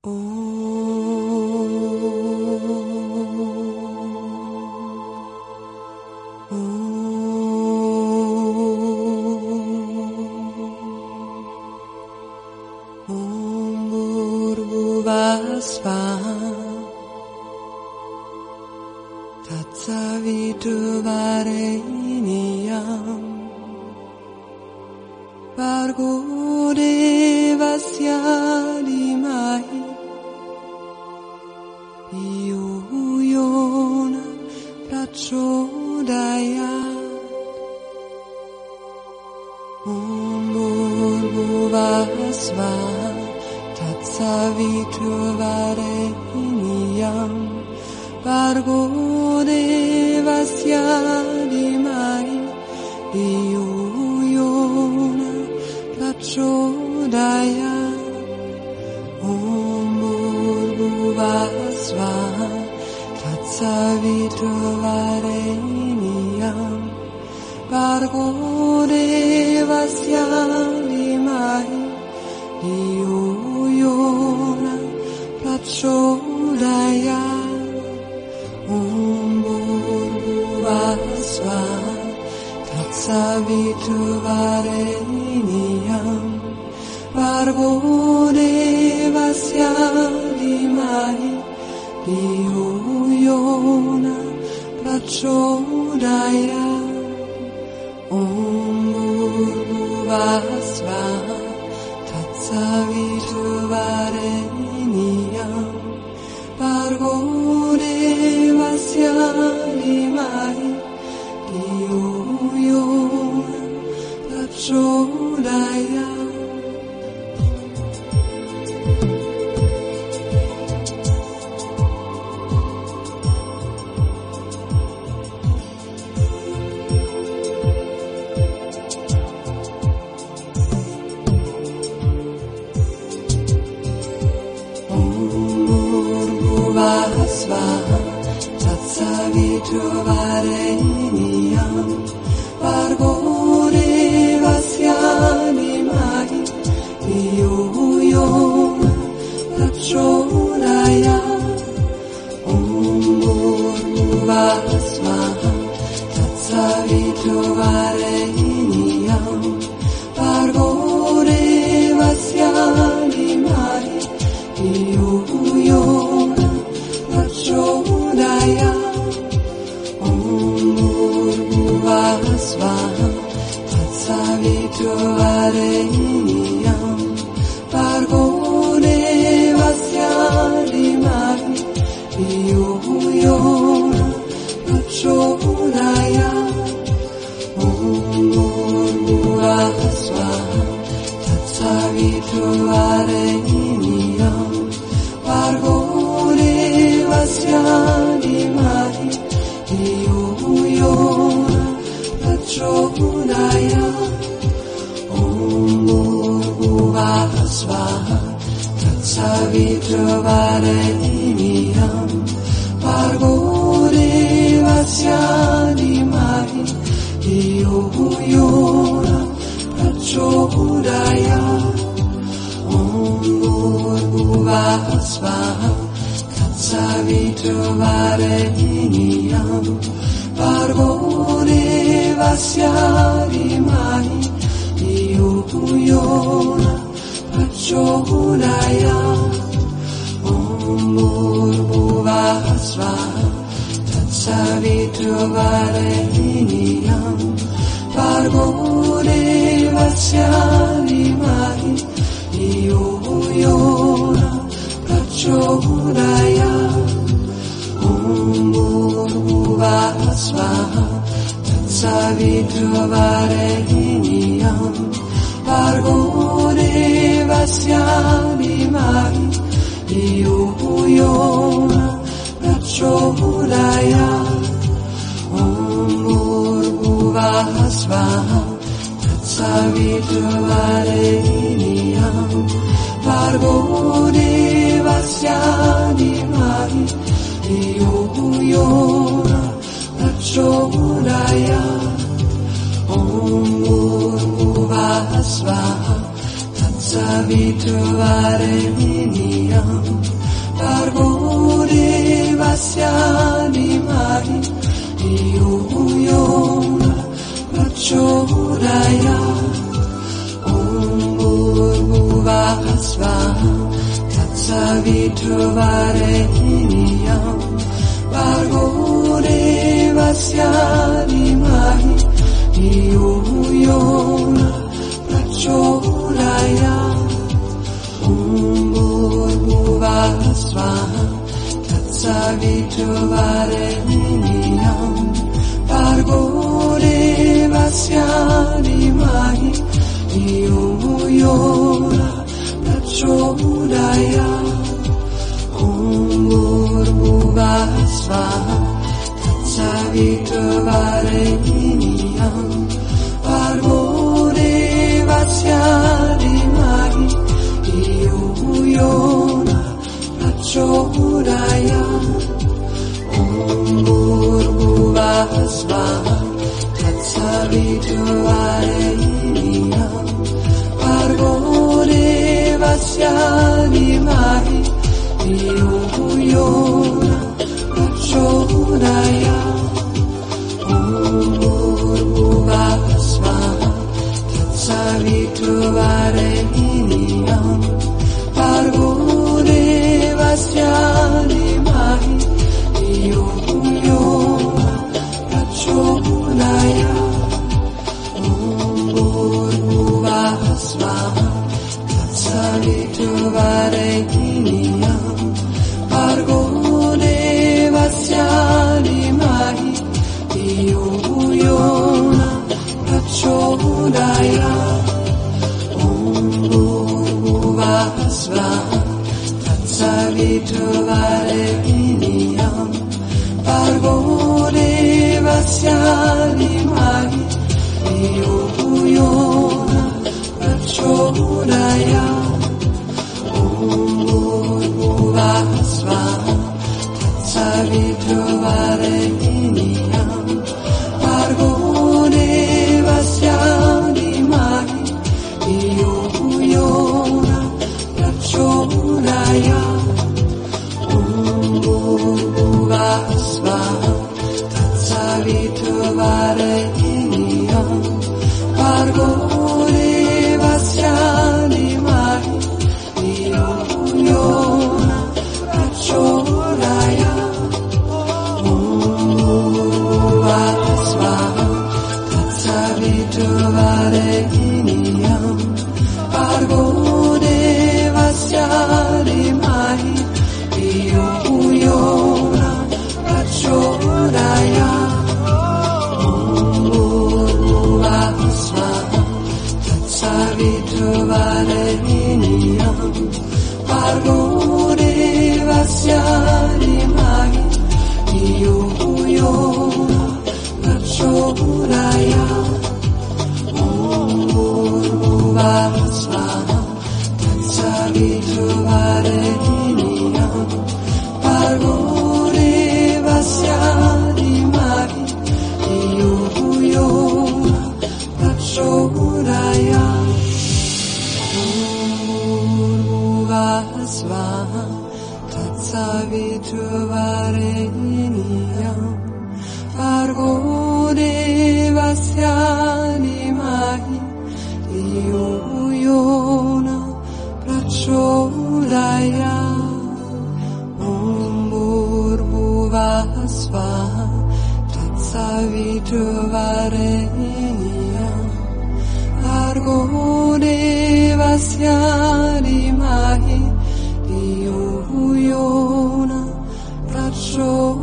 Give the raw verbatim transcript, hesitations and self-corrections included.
Savi trovare l'inia devasyanimai iyuyona prachodaya umbur bhuvasvaha tatsaviturvarenyam bargo devasyanimai iyuyona prachodaya umbur bhuvasvaha tatsaviturvarenyam bargo devasyanimai iyuyona prachodaya umbur bhuvasvaha tatsaviturvarenyam bargo devasyanimai iyuyona prachodaya umbur bhuvasvaha tatsaviturvarenyam bargo devasyanimai iyuyona prachodaya umbur bhuvasvaha tatsaviturvarenyam bargo devasyanimai iyuyona prachodaya umbur bhuvasvaha tatsaviturvarenyam bargo devasyanimai iyuyona prachodaya umbur bhuvasvaha tatsaviturvarenyam bargo devasyanimai iyuyona prachodaya umbur bhuvasvaha tatsaviturvarenyam bargo devasyanimai iyuyona prachodaya umbur bhuvasvaha tatsaviturvarenyam bargo devasyanimai iyuyona prachodaya umbur bhuvasvaha tatsaviturvarenyam bargo devasyanimai iyuyona prachodaya umbur bhuvasvaha tatsaviturvarenyam bargo devasyanimai iyuyona prachodaya umbur bhuvasvaha tatsaviturvarenyam bargo devasyanimai iyuyona prachodaya umbur bhuvasvaha tatsaviturvarenyam bargo devasyanimai iyuyona prachodaya umbur bhuvasvaha tatsaviturvarenyam bargo devasyanimai iyuyona prachodaya